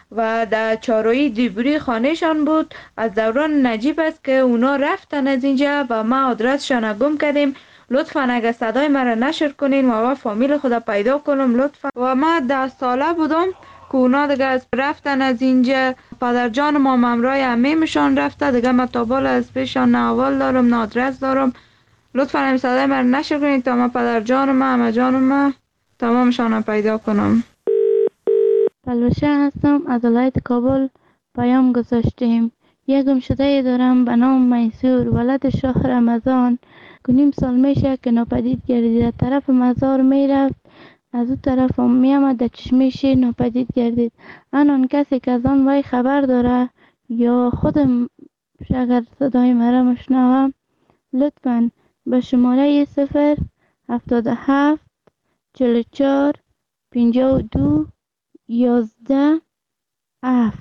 و در چهارراه دیبری خانهشان بود. از دوران نجیب است که اونا رفتن از اینجا و ما آدرسشان گم کردیم. لطفا اگر صدای مرا نشر کنین و فامیل خدا پیدا کنم لطفا. و ما 10 ساله بودم که اونا دیگه از رفتن از اینجا. پدر جان ما ممرای عمیمشان رفته دیگه. ما تابال از پیشان نه اول دارم نه آدرس دارم. لطفا این صدای مرا نشر کنین تا ما پدر جان ما همه جان ما تمامشان پیدا کنم. بلوشه هستم، از ولایت کابل پیام گذاشتیم. یک گمشده دارم به نام میسور، ولد شاه رمضان، که نیم سال میشه که ناپدید گردید. طرف مزار میرفت، از اون طرف هم میامد در چشمش ناپدید گردید. آن کسی که از آن وی خبر داره یا خودم اگر صدای مرا مشنوم لطفاً به شماره 077 44 52 11 7.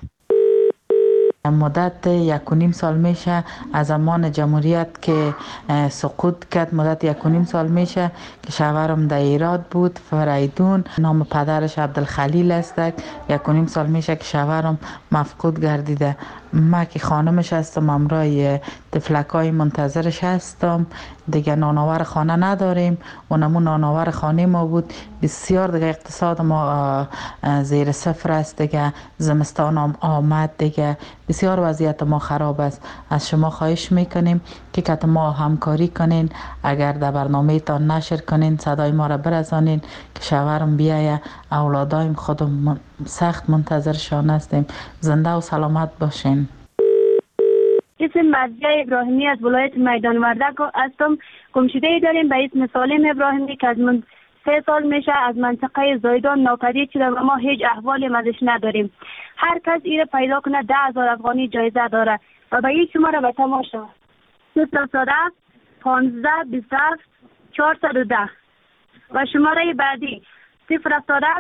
مدت 1.5 سال میشه از زمان جمهوریت که سقوط کرد. مدت 1.5 سال میشه که شوهرم در ایراد بود، فریدون، نام پدرش عبدالخلیل است. 1.5 سال میشه که شوهرم مفقود گردیده. ما که خانمش هستم، امرای تفلکای منتظرش هستم. دیگه نانآور خانه نداریم. اونمون نانآور خانه ما بود. بسیار دیگه اقتصاد ما زیر صفر است. دیگه زمستان آمد، دیگه بسیار وضعیت ما خراب است. از شما خواهش میکنیم که کت ما همکاری کنین. اگر در برنامه تان نشر کنین، صدای ما را برسانین که شوهرم بیایه. اولادایم خودم سخت منتظرشان هستیم. زنده و سلامت باشین. اسم مرضیه ابراهیمی از ولایت میدان وردک هستم. گمشده داریم به اسم سالم ابراهیمی که از من 3 سال میشه از منطقه زایدان ناپدید شده و ما هیچ احوالی ازش نداریم. هر کس ایره پیدا کنه 10,000 افغانی جایزه داره و به این شماره به تماشا 0 15 27 410 و شماره بعدی 0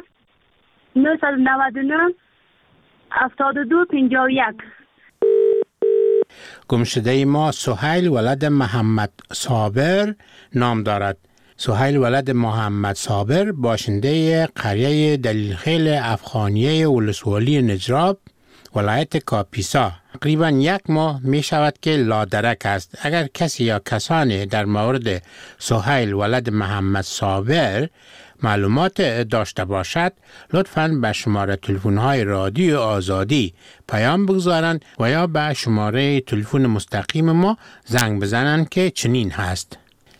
999 72 51. گمشده ما سهیل ولد محمد صابر نام دارد. سهیل ولد محمد صابر باشنده قریه دلیلخیل افغانیه ولسوالی نجراب ولایت کاپیسا تقریبا 1 ماه می شود که لادرک است. اگر کسی یا کسانی در مورد سهیل ولد محمد صابر معلومات داشته باشد لطفاً به شماره تلفن‌های رادیو آزادی پیام بگذارند و یا به شماره تلفن مستقیم ما زنگ بزنند که چنین هست: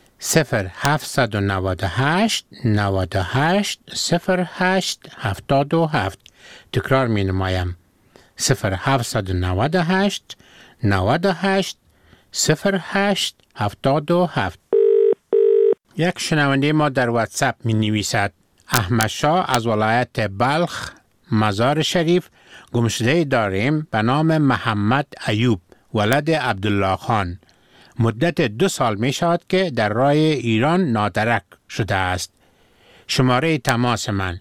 0798 98 08 77. تکرار می نمایم: 0798 98 08 77. یک شنونده ما در واتساپ می نویسد: احمد شاه از ولایت بلخ مزار شریف گمشده داریم به نام محمد ایوب ولد عبدالله خان. مدت 2 سال می شود که در راه ایران نادرک شده است. شماره تماس من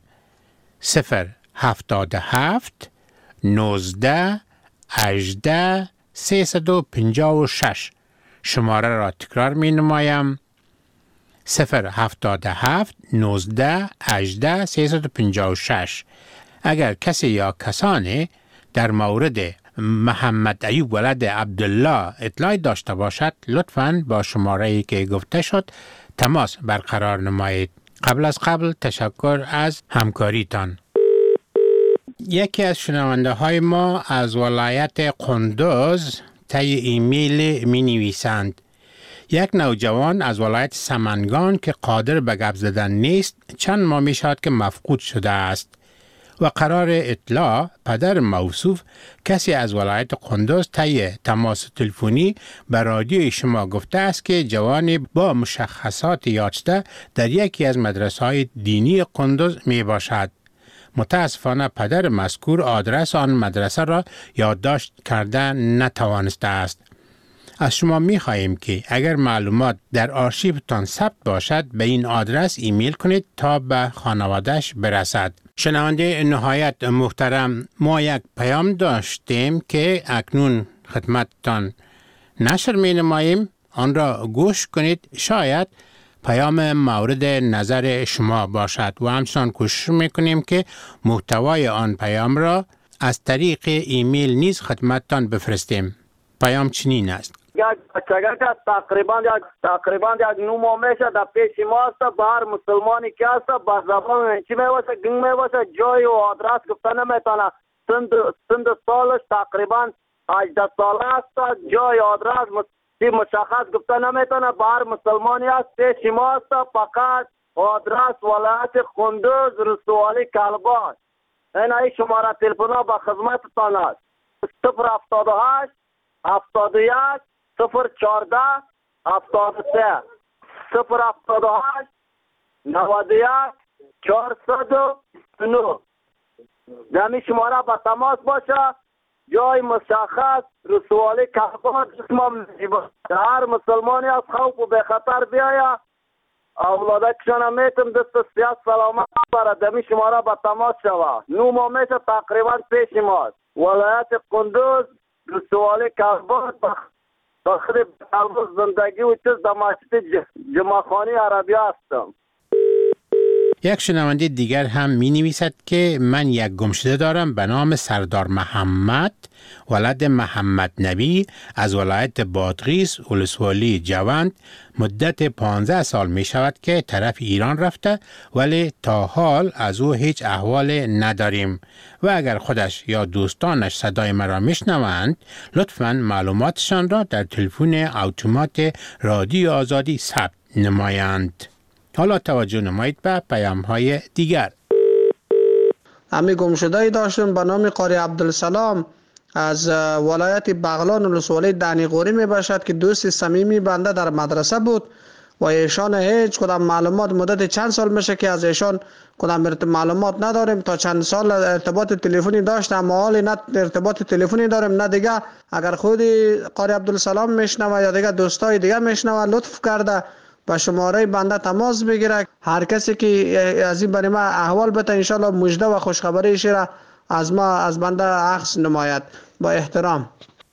077 19 18 356. شماره را تکرار می نمایم: 077 19 18 356. اگر کسی یا کسانی در مورد محمد ایوب ولد عبدالله اطلاعی داشته باشد لطفاً با شماره‌ای که گفته شد تماس برقرار نمایید. قبل تشکر از همکاریتان. یکی از شنونده های ما از ولایت قندوز طی ایمیل می نویسند: یک نوجوان از ولایت سمنگان که قادر به گپ زدن نیست چند ماه می شود که مفقود شده است و قرار اطلاع پدر موصوف کسی از ولایت قندوز طی تماس تلفنی به رادیوی شما گفته است که جوانی با مشخصات یافته در یکی از مدرسه‌های دینی قندوز می باشد. متاسفانه پدر مذکور آدرس آن مدرسه را یادداشت کرده نتوانسته است. از شما می خواهیم که اگر معلومات در آرشیوتان ثبت باشد به این آدرس ایمیل کنید تا به خانواده‌اش برسد. شنونده نهایت محترم، ما یک پیام داشتیم که اکنون خدمتتان نشر می نماییم. آن را گوش کنید، شاید پیام مورد نظر شما باشد و همچنان کوشش می کنیم که محتوای آن پیام را از طریق ایمیل نیز خدمتتان بفرستیم. پیام چنین است: یک بچگه که تقریبا یک 9 ماه میشه در پیش ما است. بر مسلمانی که است با زبان چی میواسه گنگ میواسه، جای و آدرس گفته نمیتونه. سند سالش تقریبا 18 ساله است. جای آدرس مشخص گفته نمیتونه. بر مسلمانی است پیش ما است. فقط آدرس ولایت قندوز رسوالی کلباش. این شماره تلفن ها به خدمتتان است: 078 71 014 73 078 91 409. دمی شماره به تماس باشه. جای مشخص رسوالی کلباش. هر مسلمانی از خوف و به خطر بیاید، اولادکشان میتم دست سیاست سلامت برد. دمی شماره به تماس شوه. 9 ماه میشه تقریبا پیش ماست. ولایت قندوز رسوالی کلباش. بخیر کلباش زندگی و چیز در مسجد جمعخانی عربی هستم. یک شنونده دیگر هم می نویسد که من یک گمشده دارم به نام سردار محمد ولد محمد نبی از ولایت بادغیس ولسوالی جوند. مدت 15 سال می شود که طرف ایران رفته، ولی تا حال از او هیچ احوال نداریم و اگر خودش یا دوستانش صدای مرا میشنوند لطفاً معلوماتشان را در تلفن اتومات رادیو آزادی ثبت نمایند. حالا توجه نمایید به پیام های دیگر. امی گمشده‌ای داشتم به نام قاری عبدالسلام از ولایت بغلان ولسوالی دنیقوری می باشد که دوست صمیمی بنده در مدرسه بود و ایشان هیچ کدام معلومات مدت چند سال میشه که از ایشان کدام معلومات نداریم. تا چند سال ارتباط تلفنی داشتم اما حالی نه ارتباط تلفنی داریم نه دیگه. اگر خودی قاری عبدالسلام میشنوه یا دیگه دوستای دیگه میشنوه لطف کرده با شماره بنده تماس بگیره. هر کسی که از این برای ما احوال بده انشالله مژده و خوشخبری را از بنده عکس نماید. با احترام.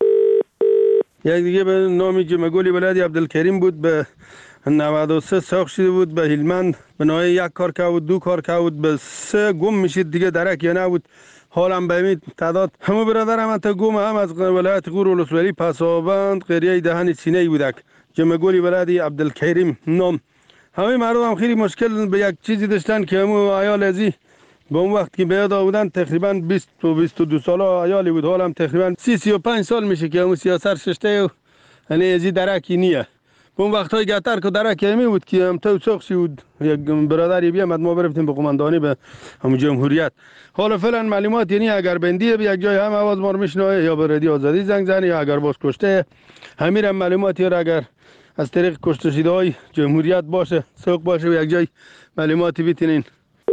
یک دیگه به نام جمگولی ولادی عبدالکریم بود. به 93 ساخت شده بود. به هلمند به نوعی 1 کار که بود 2 کار که بود به 3 گم میشید دیگه درک یا نبود. حالم به این تعداد همه برادرم انتا گم هم از ولایت غور ولسوالی پسابند قریه دهن سینه بودک. جمگولی ولادی عبدالکریم نام. همه مردم هم خیلی مشکل به یک چیزی داشتن که همو عیال ازی به اون وقت که بیاد بودن تقریبا 20 و 22 ساله عیالی بود. حالم تقریبا 35 سال میشه که همو سیاست ششته و یعنی ازی درکی نیه. به اون وقت های گتر که درک همی بود که هم تو ساخشی بود. یک برادری بیامد ما برفتیم به قماندانی به همو جمهوریت. حالا فعلا معلومات یعنی اگر بندیه به یک جای هم آواز ما رو میشنوه یا به رادیو آزادی زنگ زنه یا اگر باز کشته همین معلوماتی را اگر از طریق کشته شده های جمهوریت باشه سوق باشه و یک جای معلوماتی بیتینین.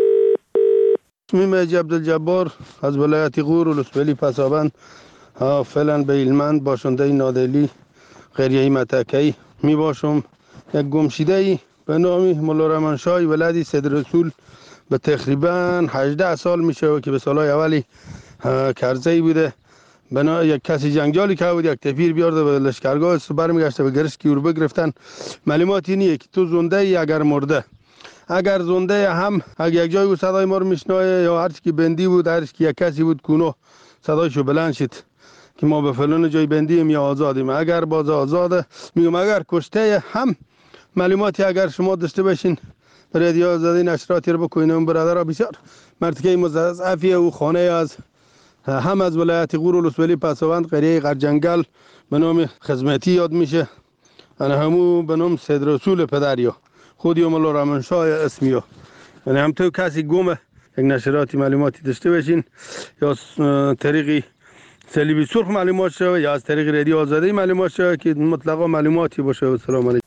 اسمیم عبدالجبار از ولایت غور ولسوالی پسابند فعلا به هلمند باشنده نادلی قریه متکی می باشم. یک گمشده به نام مولا رحمانشاه ولدی سید رسول به تقریبا 18 سال میشه که به سالهای اولی کرزی بوده. بنا یک کسی جنگجالی که بود یک تفیر بیارده به لشکرگاه برمیگشته به گرش کی رو بگرفتن. معلوماتی اینه که تو زنده ای اگر مرده. اگر زنده هم اگر یک جای بود صدای ما رو میشنوه یا هر چی که بندی بود هر چی که یک کسی بود کونو صدایشو بلند شد که ما به فلان جای بندیم یا آزادیم. اگر باز آزاده میگم اگر کشته هم معلوماتی اگر شما داشته باشین رادیو آزادی نشراتی رو بکنین. اون برادرها بسیار مرتکه مضاعفی او خانه از هم از ولایت غور ولسوالی پسابند قریه غرجنگل به نام خدمتی یاد میشه. انا همو به نام سید رسول پدریا خودی مولا رحمانشاه اسمیو. یعنی هم تو کسی گمه یک نشراتی معلوماتی داشته باشین یا طریقی صلیبی سرخ معلومات شوه یا از طریق رادیو آزادی معلومات شوه که مطلقا معلوماتی باشه. سلام علیکم.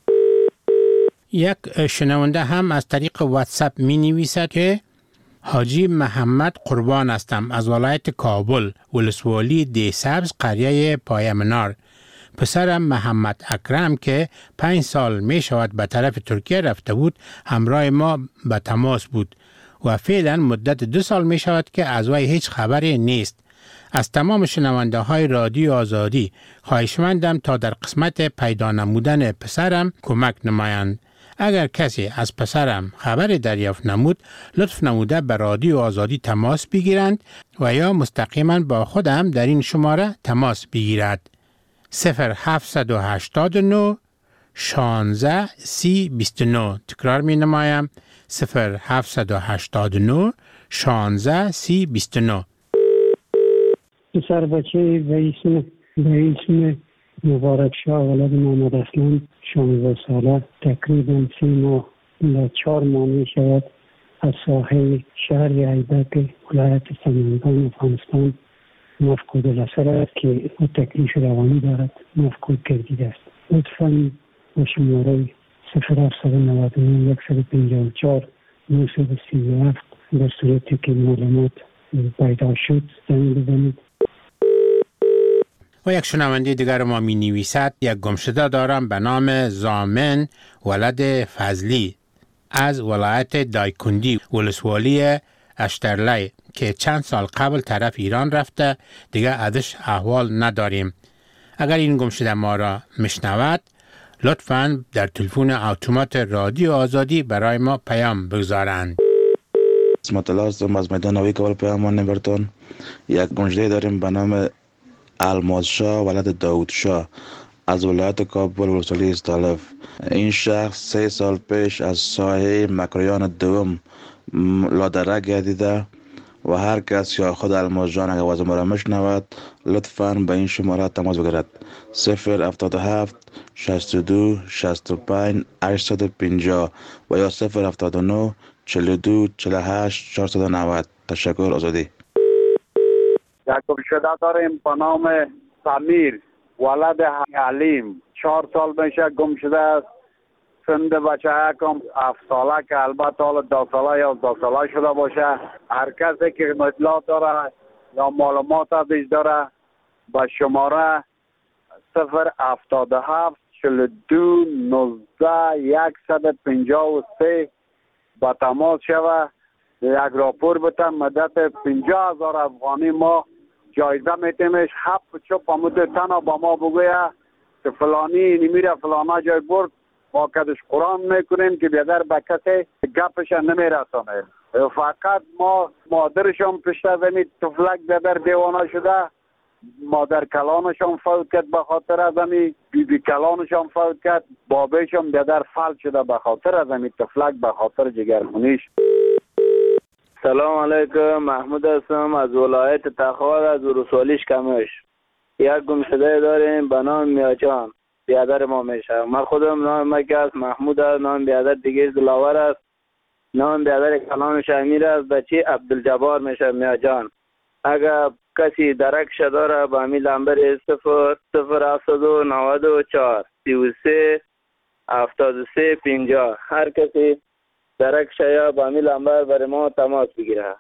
یک شنونده هم از طریق واتساپ می نویسد که حاجی محمد قربان هستم از ولایت کابل ولسوالی دیسبز قریه پایمنار. پسرم محمد اکرم که 5 سال می شود به طرف ترکیه رفته بود همراه ما به تماس بود و فعلا مدت 2 سال می شود که از وی هیچ خبری نیست. از تمام شنونده های رادیو آزادی خواهشمندم تا در قسمت پیدا نمودن پسرم کمک نمایند. اگر کسی از پسرم خبر دریافت نمود لطف نموده به رادیو آزادی تماس بگیرند و یا مستقیما با خودم در این شماره تماس بگیرد. 0789 16 30 29. تکرار می نمایم 0789 16 30 29. پسر بچه به اسم مبارک شاه ولد محمد اسلم 16 ساله تقریبا 3 ماه و 4 ماه می شود از ساحل شهر ایبک ولایت سمنگان افغانستان مفقود الاثر است که تکلیف روانی دارد مفقود گردیده است. لطفاً با شماره 0799 154 937 در صورتی که معلومات پیدا شد زنگ بزنید. و یک شنونده دیگر ما می نویسد یک گمشده دارم به نام زامن ولد فضلی از ولایت دایکندی ولسوالی اشترلی که چند سال قبل طرف ایران رفته دیگه ازش احوال نداریم. اگر این گمشده ما را میشنود لطفاً در تلفن اتومات رادیو آزادی برای ما پیام بگذارند. اسمت الله هستم از میدان نوی کابل پیامان نبرتون. یک گمشده داریم به نام الماس شاه ولد داود شاه از ولایت کابل ولسوالی استالف. این شخص 3 سال پیش از ساحه مکریان دوم لادره گردیده و هر کس یا خود الماس جان اگر وزن را میشنود لطفاً به این شماره تماس بگیرد 077 62 65 850 و یا 079 42 48 490. تشکر. آزادی. یک گمشده داریم به نام سمیر ولد علیم 4 سال میشه گم شده است. سند بچه یکم 7 ساله که البته حالا 2 ساله یا 2 ساله شده باشه. هر کسی که اطلاع داره یا معلومات ازش داره به شماره 077 42 19 153 با تماس شوه. یک راپور بتن مدت 50,000 افغانی ما جایزه میتیمش. 7 چوب امود تنها با ما بگویه که فلانی نمیره فلانا جای برد ما کدش قرآن میکنیم که بیادر به کسی گپش نمیرسانه. فقط ما مادرشان پشت زمین تفلک بیادر دیوانه شده. مادر کلانشان فوت کرد به خاطر از امی. بیبی کلانشان فوت کرد. بابیشان بیادر فلج شده به خاطر از امی تفلک به خاطر جگرخونیش. سلام علیکم. محمود هستم از ولایت تخار از ولسوالی کمش. یک گمشده داریم به نام میاجان بیادر ما میشه. من خودم نام مکه است محمود است. نام بیادر دیگه دلاور است. نام بیادر کلانش امیر است. بچه عبدالجبار میشه میاجان. اگر کسی درکش داره با امی لمبر 00794 33 73 50 هر کسی درکش یا با امی لمبر برای ما تماس بگیره.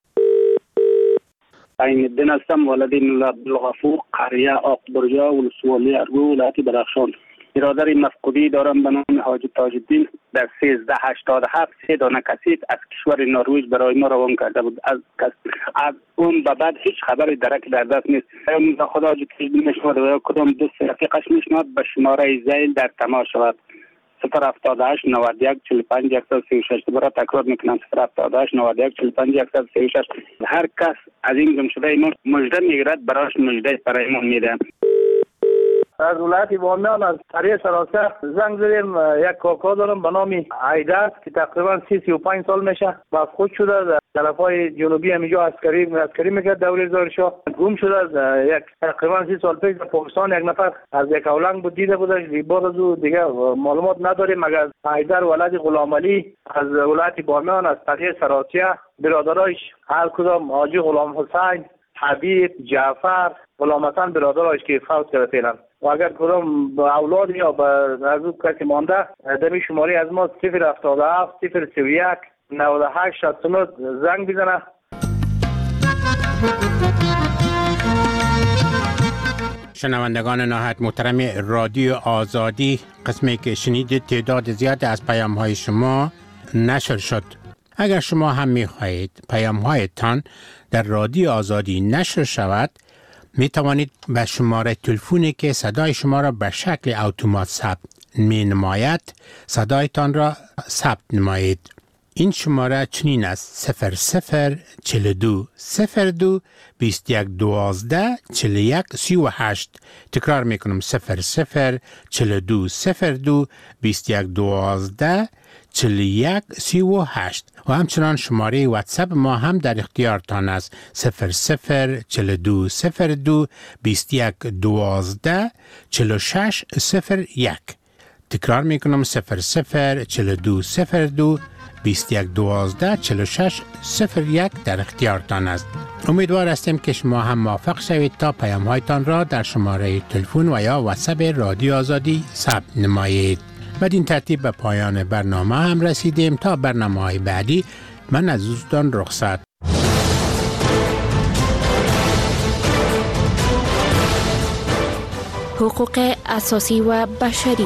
عین الدین هستم ولد عبدالغفور قریه آقبرجا ولسوالی ارگو ولایت بدخشان. برادر مفقودی دارم به نام حاجی تاج الدین در 1387 3 دانه کسیف از کشور نروژ برای ما روان کرده بود. از اون به بعد هیچ خبری درک در دست نیست. خدا حاجی تاج الدین میشود و کدام دوست رفیقش میشود به شماره زیل در تماس شود 078 91 45 136. دوباره تکرار میکنم 078 91 45 136. هر کس از این گمشده ما مژده میگیرد براش مژده برای ما میده. از ولایت بامیان از قریه سراسر زنگ زدیم. یک کاکا دارم به نام عیدر که تقریبا 35 سال میشه مفقود شده. در طرفای جنوبی همینجا عسکری میکرد دوره زارشاه. گم شده یک تقریبا 30 سال پیش در پاکستان. یک نفر از یک اولنگ بود دیده بودش. بعد از او دیگه معلومات نداریم مگر عیدر ولد غلام علی از ولایت بامیان از قریه سراسر. برادرایش هر کدام حاجی غلام حسین حبیب جعفر غلام حسن برادرایش که فوت کرده فعلا. و اگر کدام اولاد یا از او کسی مانده دمی شماری از ما 077 031 98 69 زنگ بزنه. شنوندگان نهایت محترم رادیو آزادی، قسمی که شنیدید تعداد زیاد از پیام های شما نشر شد. اگر شما هم می خواهید پیام هایتان در رادیو آزادی نشر شود می توانید به شماره تلفنی که صدای شما را به شکل اتومات ثبت می نماید صدایتان را ثبت نمایید. این شماره چنین است: 0042 02 21 12 41 38. تکرار میکنم: 0042 02 21 12 41 38. و همچنان شماره واتساپ ما هم در اختیارتان است: 0042 02 21 12 46 01. تکرار میکنم: 0042 02 21 12 46 01 در اختیارتان است. امیدوار هستیم که شما هم موفق شوید تا پیام هایتان را در شماره تلفن و یا واتساپ رادیو آزادی ثبت نمایید. بدین ترتیب به پایان برنامه هم رسیدیم. تا برنامه‌های بعدی من از دوستان رخصت. حقوق اساسی و بشری.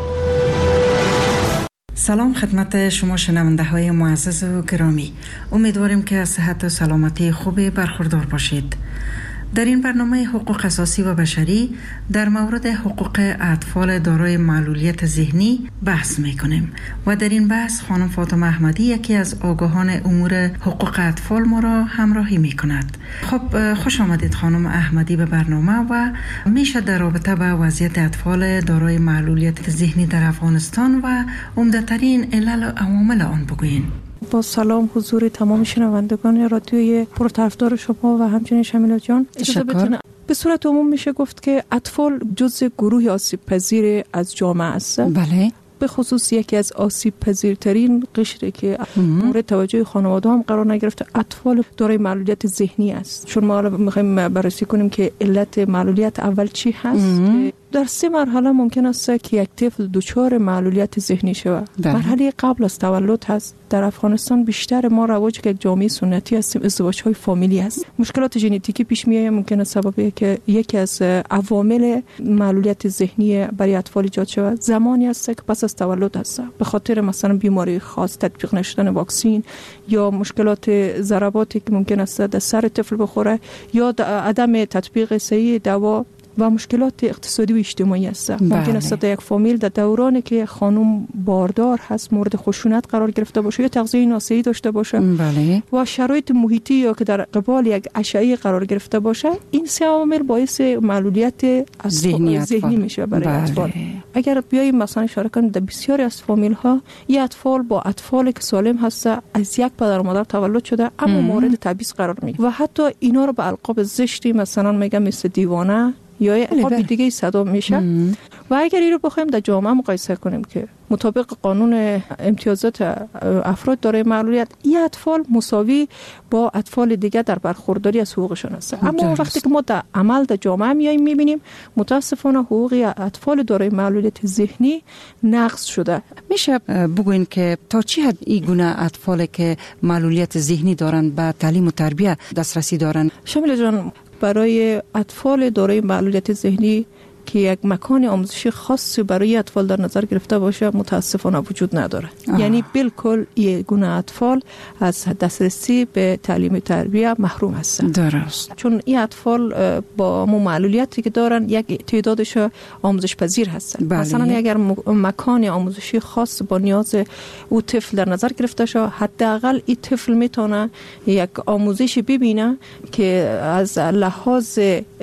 سلام خدمت شما شنونده های معزز و گرامی. امیدواریم که از صحت و سلامتی خوبی برخوردار باشید. در این برنامه حقوق اساسی و بشری در مورد حقوق اطفال دارای معلولیت ذهنی بحث میکنیم و در این بحث خانم فاطمه احمدی یکی از آگاهان امور حقوق اطفال ما را همراهی میکند. خب خوش آمدید خانم احمدی به برنامه و میشه در رابطه با وضعیت اطفال دارای معلولیت ذهنی در افغانستان و عمده‌ترین علل و عوامل آن بگویید؟ با سلام حضور تمام شنوندگان رادیوی پرطرفدار شما و همچنین شمیلا جان، اجازه بتونه به صورت عموم میشه گفت که اطفال جزء گروه آسیب پذیر از جامعه است. بله. به خصوص یکی از آسیب پذیرترین قشری که مورد توجه خانواده هم قرار نگرفته اطفال دارای معلولیت ذهنی است. چون ما میخوایم بررسی کنیم که علت معلولیت اول چی هست. در 3 مرحله ممکن است که یک طفل دچار معلولیت ذهنی شود. مرحله قبل از تولد هست. در افغانستان بیشتر ما رواج که یک جامعه سنتی هستیم ازدواج‌های فامیلی است. مشکلات ژنتیکی پیش میاد، ممکن است سبب که یکی از عوامل معلولیت ذهنی برای اطفال ایجاد شود زمانی است که پس از تولد هست، به خاطر مثلا بیماری خاص، تطبیق نشدن واکسن یا مشکلات ضرباتی که ممکن است در سر طفل بخوره یا عدم تطبیق صحیح دوا و مشکلات اقتصادی و اجتماعی است. ممکن است در یک فامیل در دورانی که خانم باردار هست مورد خشونت قرار گرفته باشه یا تغذیه ناصحی داشته باشه و شرایط محیطی یا که در قبال یک اشعه قرار گرفته باشه، این 3 عامل باعث معلولیت ذهنی میشه برای اطفال. اگر بیایم مثلا اشاره کنیم در بسیاری از فامیل ها این اطفال با اطفالی که سالم هست از یک پدر و مادر تولد شده اما مورد تبعیض قرار میگیره و حتی اینا رو به القاب زشتی مثلا میگم مثل دیوانه یا القاب دیگه صدا میشه. و اگر این رو بخوایم در جامعه مقایسه کنیم که مطابق قانون امتیازات افراد دارای معلولیت این اطفال مساوی با اطفال دیگه در برخورداری از حقوقشون هست. اما وقتی که ما در عمل در جامعه میایم میبینیم متاسفانه حقوق اطفال دارای معلولیت ذهنی نقض شده. میشه بگوین که تا چی حد این گونه اطفال که معلولیت ذهنی دارن به تعلیم و تربیت دسترسی دارن؟ شمیل جان، برای اطفال دارای معلولیت ذهنی که یک مکان آموزشی خاصی برای اطفال در نظر گرفته باشه متاسفانه وجود نداره. یعنی بالکل این گونه اطفال از دسترسی به تعلیم و تربیت محروم هستن. درست. چون این اطفال با معلولیتی که دارن یک تعدادش آموزش پذیر هستن. مثلا اگر مکان آموزشی خاص با نیاز او طفل در نظر گرفته شه، حداقل این طفل میتونه یک آموزش ببینه که از لحاظ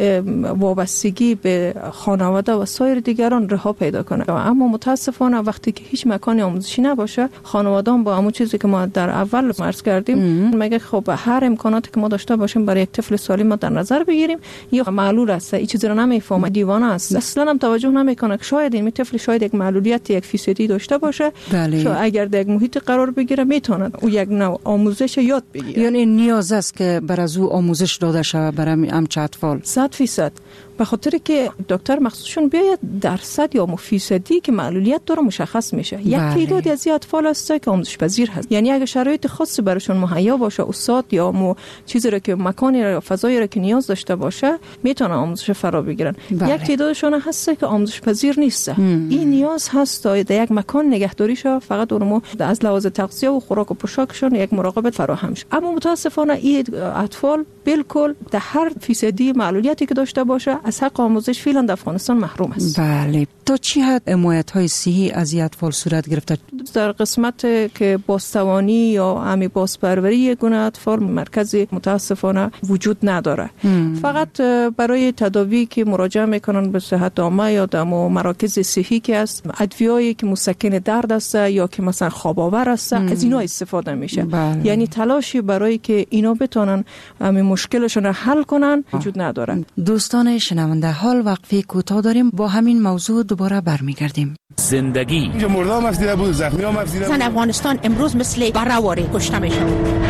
وابستگی به خانواده و سایر دیگران رها پیدا کنه. اما متاسفانه وقتی که هیچ مکانی آموزشی نباشه، خانواده‌ها با همون چیزی که ما در اول عرض کردیم میگه خب هر امکاناتی که ما داشته باشیم برای یک طفل سالم در نظر بگیریم یا معلول است، این چیزی رو نمیفهمه، دیوانه است، اصلا هم توجه نمیکنه که شاید این طفل شاید یک معلولیت 1% داشته باشه. اگر در یک محیط قرار بگیره میتونه او یک نوع آموزش یاد بگیره. یعنی نیاز است که بر از او آموزش داده شود برای همچه اطفال. 100%. به خاطر که دکتر مخصوصشون بیاید درصد یا فیصدی که معلولیت داره مشخص میشه. یک تعدادی از اطفال هست که آموزش پذیر هست. یعنی اگه شرایط خاصی براشون مهیا باشه، استاد یا چیزی رو که مکانی یا فضایی رو که نیاز داشته باشه، میتونن آموزش فرا بگیرن. یک تعدادشون هست که آموزش پذیر نیست. این نیاز هست تا در یک مکان نگهداری شه، فقط اونمو از لحاظ تغذیه و خوراک و پوشاکشون یک مراقبت فراهم شه. اما متاسفانه این اطفال بالکل در هر فیصدی معلولیتی که داشته باشه از حق آموزش فعلا در افغانستان محروم است. بله. تا چی حد حمایت‌های صحی از این اطفال صورت گرفته؟ در قسمت که بازتوانی یا همی بازپروری یک گونه اطفال مرکزی متاسفانه وجود نداره. فقط برای تداوی که مراجعه میکنن به صحت عامه یا در مراکز صحی که است، ادویه‌ای که مسکن درد است یا که مثلا خواب آور است، از اینا استفاده میشه. یعنی تلاشی برای که اینا بتونن همین مشکلشون رو حل کنن وجود نداره. دوستان شنونده، حال وقفه کوتاه داریم، با همین موضوع دوباره برمیگردیم. زندگی اینجا مردم افزیده بود، زخمی هم افزیده بود. افغانستان امروز مثل برآوری کشته میشه.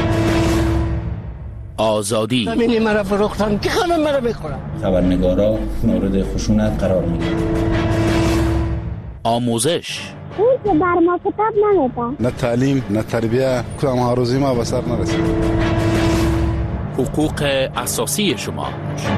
آزادی زمینی مرا فروختن که همه مرا میخورن. خبرنگارا مورد خشونت قرار میگیرن. آموزش اون که بر ما کتاب نمیدن. نه تعلیم نه تربیه، کدام هاروزی ما به سر نرسید. حقوق اساسی شما.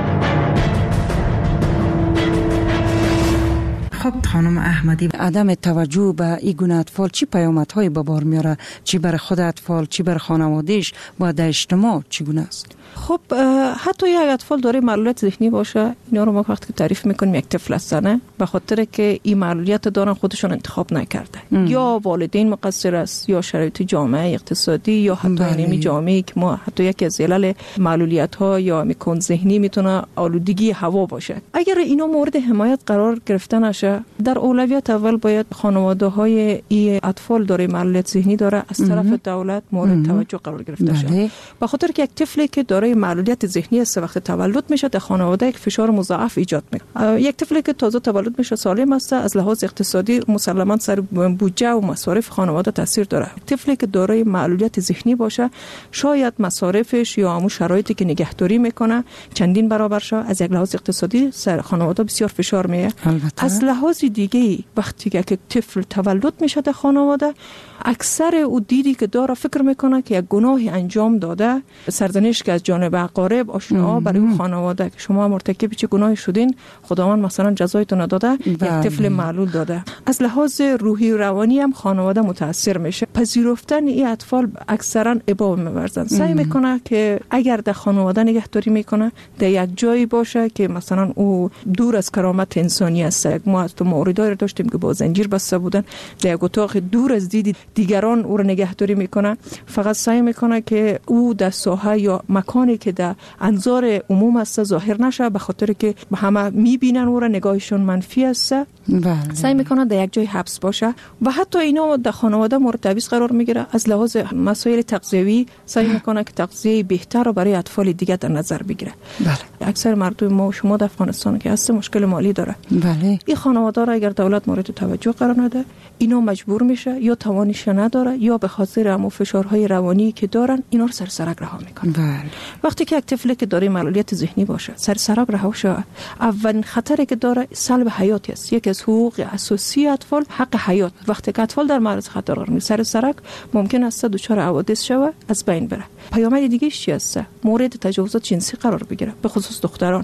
خب خانم احمدی، عدم توجه به این گونه اطفال چی پیامدهای به بار میاره؟ چی برای خود اطفال، چی برای خانوادهش و در اجتماع چگونه است؟ خب حتی یک اطفال داره معلولیت ذهنی باشه، اینا رو ما وقتی که تعریف میکنیم یک طفل هستن، به خاطر که این معلولیت دارن خودشون انتخاب نکرده. یا والدین مقصر است، یا شرایط جامعه اقتصادی، یا حتی اینمی جامعه که ما حتی یکی از علل معلولیت ها یا میکن ذهنی میتونه آلودگی هوا باشه. اگر اینا مورد حمایت قرار گرفته نشه، در اولویت اول باید خانواده های این اطفال داره معلولیت ذهنی داره از طرف دولت مورد توجه قرار گرفته شه. به خاطر که یک طفلی که داره معلولیت ذهنی است وقتی تولد میشه، در خانواده یک فشار مضاعف ایجاد میکنه. یک طفلی که تازه تولد میشه سالم است، از لحاظ اقتصادی مسلماً سر بودجه و مصارف خانواده تاثیر داره. طفلی که دارای معلولیت ذهنی باشه، شاید مصارفش یا همون شرایطی که نگهداری میکنه چندین برابر شه. از یک لحاظ اقتصادی سر خانواده بسیار فشار میه. از لحاظ دیگه وقتی که طفل تولد میشه در خانواده، اکثر او دیدی که داره فکر میکنه که یک گناهی انجام داده، سرزنش که از جانب اقارب آشنا برای اون خانواده که شما مرتکب چه گناهی شدین، خداوند مثلا جزایتون داده، یک طفل معلول داده. از لحاظ روحی و روانی هم خانواده متاثر میشه. پذیرفتن این اطفال اکثرا ابا میورزن. سعی میکنه که اگر در خانواده نگهداری میکنه، در یک جایی باشه که مثلا او دور از کرامت انسانی است. ما از تو موردایی داشتیم که با زنجیر بسته بودن، در یک اتاق دور از دید دیگران او رو نگهداری میکنه. فقط سعی میکنه که او در ساحه یا مکانی که در انظار عموم است ظاهر نشه، به خاطر که همه میبینن او را، نگاهشون منفی است. سعی میکنه در یک جای حبس باشه و حتی اینا در خانواده مورد تبعیض قرار میگیره. از لحاظ مسائل تغذیوی سعی میکنه که تغذیه بهتر رو برای اطفال دیگه در نظر بگیره. اکثر مردم ما و شما در افغانستان که هست مشکل مالی داره. این خانواده را اگر دولت مورد توجه قرار نده، اینا مجبور میشه یا توانش نداره یا به خاطر همون فشارهای روانی که دارن اینا رو سر سرک رها میکنن. وقتی که یک طفلی که داره معلولیت ذهنی باشه سر سرک رها شه، اولین خطری که داره سلب حیاتی است. یکی از حقوق اساسی اطفال حق حیات. وقتی که اطفال در معرض خطر قرار میگیرن سر سرک، ممکن است دچار حوادث شوه، از بین بره. پیامد دیگه چی است؟ مورد تجاوزات جنسی قرار بگیره، به خصوص دختران.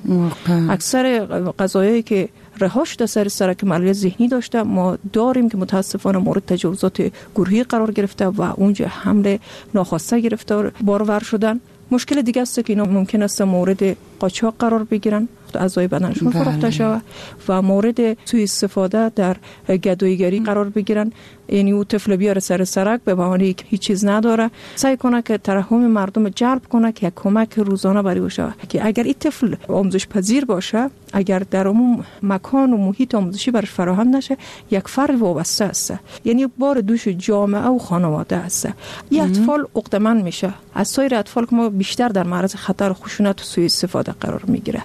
اکثر قضایایی که رهاش در سر سرک معلولیت ذهنی داشته ما داریم که متاسفانه مورد تجاوزات گروهی قرار گرفته و اونجا حمله ناخواسته گرفتار بارور شدن. مشکل دیگه است که اینا ممکن است مورد قاچاق قرار بگیرن، اعضای بدنشون فروخته شود و مورد سوء استفاده در گداییگری قرار بگیرن. یعنی او طفل بیاره سر سرک به بهانه که هیچ چیز نداره، سعی کنه که ترحم مردم جلب کنه که یک کمک روزانه برای باشه که اگر این طفل آموزش پذیر باشه، اگر در عموم مکان و محیط آموزشی برش فراهم نشه، یک فرد وابسته است. یعنی بار دوش جامعه و خانواده است. این اطفال عقده‌مند میشه. از سایر اطفال که ما بیشتر در معرض خطر خشونت و سوء استفاده قرار میگیره.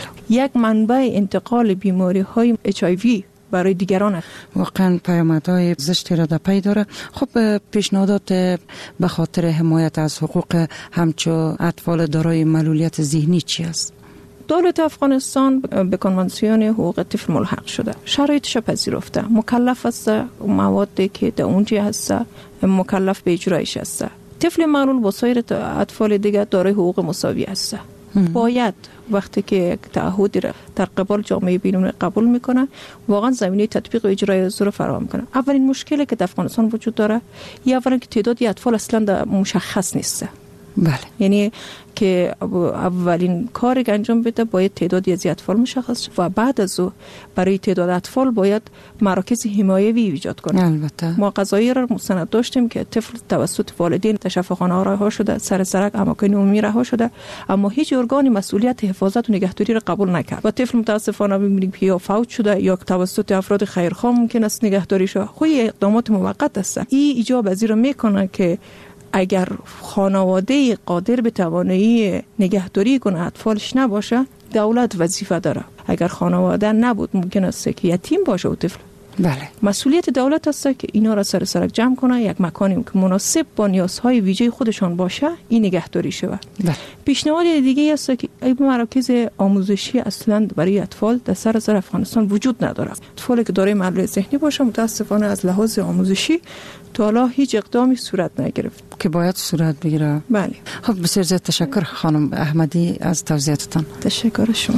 یک منبع انتقال بیماری‌های HIV برای دیگران. واقعا پیامدهای زشتی را در پی داره. خب پیشنهادات به خاطر حمایت از حقوق همچو اطفال دارای معلولیت ذهنی چی است؟ دولت افغانستان به کنوانسیون حقوق طفل ملحق شده، شرایطش پذیرفته، مکلف است، موادی که در اونجا هست مکلف به اجرایش است. طفل معلول با سایر اطفال دیگر دارای حقوق مساوی است. باید وقتی که تعهدی را در قبال جامعه بین‌المللی قبول میکنه، واقعا زمینه تطبیق و اجرای از رو فراهم کنه. اولین مشکلی که در افغانستان وجود داره، اولا که تعدادی اطفال اصلا مشخص نیست. بله. یعنی که اولین کاری که انجام بده باید تعدادی از اطفال مشخص و بعد از او برای تعداد اطفال باید مراکز حمایوی ایجاد کنه. البته ما قضایی را مستند داشتیم که طفل توسط والدین تشفاخانه رها شده، سر سرک اماکن عمومی رها شده، اما هیچ ارگانی مسئولیت حفاظت و نگهداری را قبول نکرد و طفل متاسفانه می‌بینیم که یا فوت شده یا توسط افراد خیرخواه ممکن است نگهداری شه. خو اقدامات موقت است. این ایجاب از این میکنه که اگر خانواده قادر به توانایی نگهداری کنه اطفالش نباشه، دولت وظیفه داره. اگر خانواده نبود ممکن است که یتیم باشه و طفل. بله. مسئولیت دولت است که اینا را سر سرک جمع کنه، یک مکانی که مناسب با نیازهای ویژه خودشان باشه این نگهداری شود. بله. پیشنهاد دیگه است که این مراکز آموزشی اصلا برای اطفال در سراسر افغانستان وجود نداره. اطفالی که دارای معلولیت ذهنی باشه متاسفانه از لحاظ آموزشی تا حالا هیچ اقدامی صورت نگرفت که باید صورت بگیره. بله. خب بسیار زیاد تشکر خانم احمدی از توضیحاتتان. تشکر شما.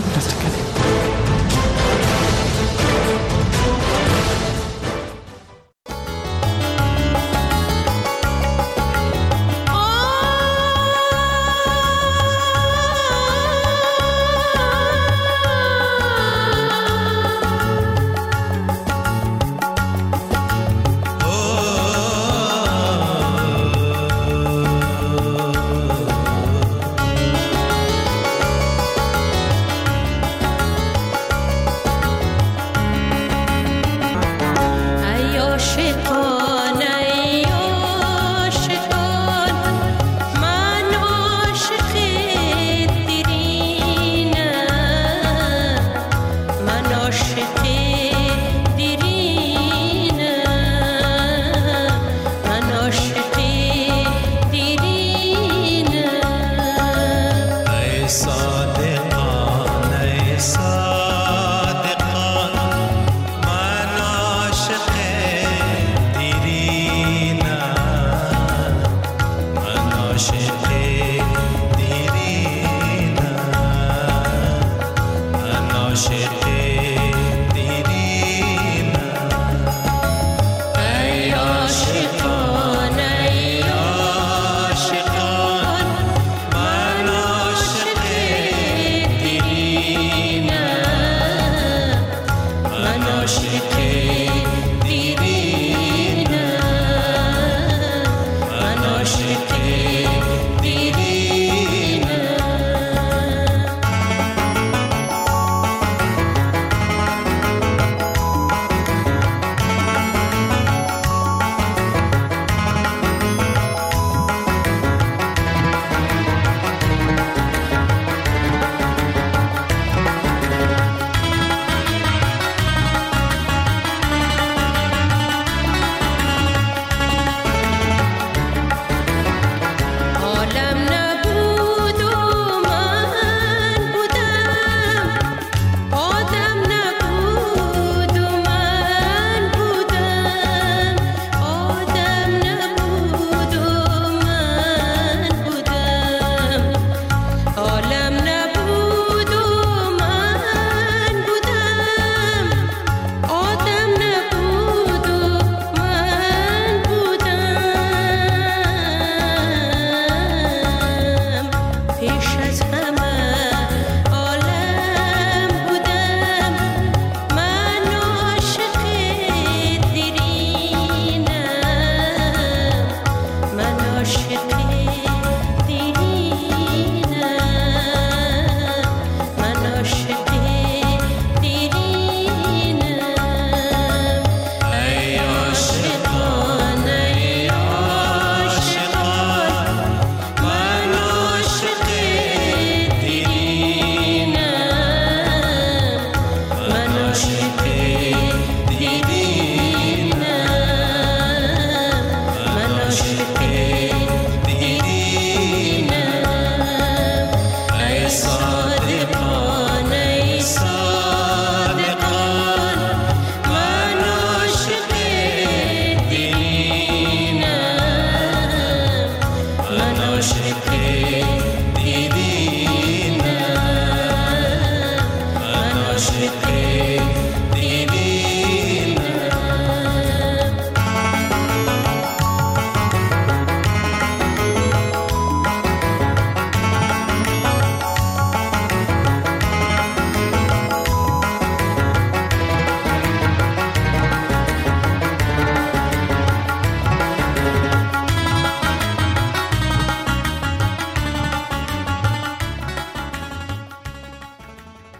عاشق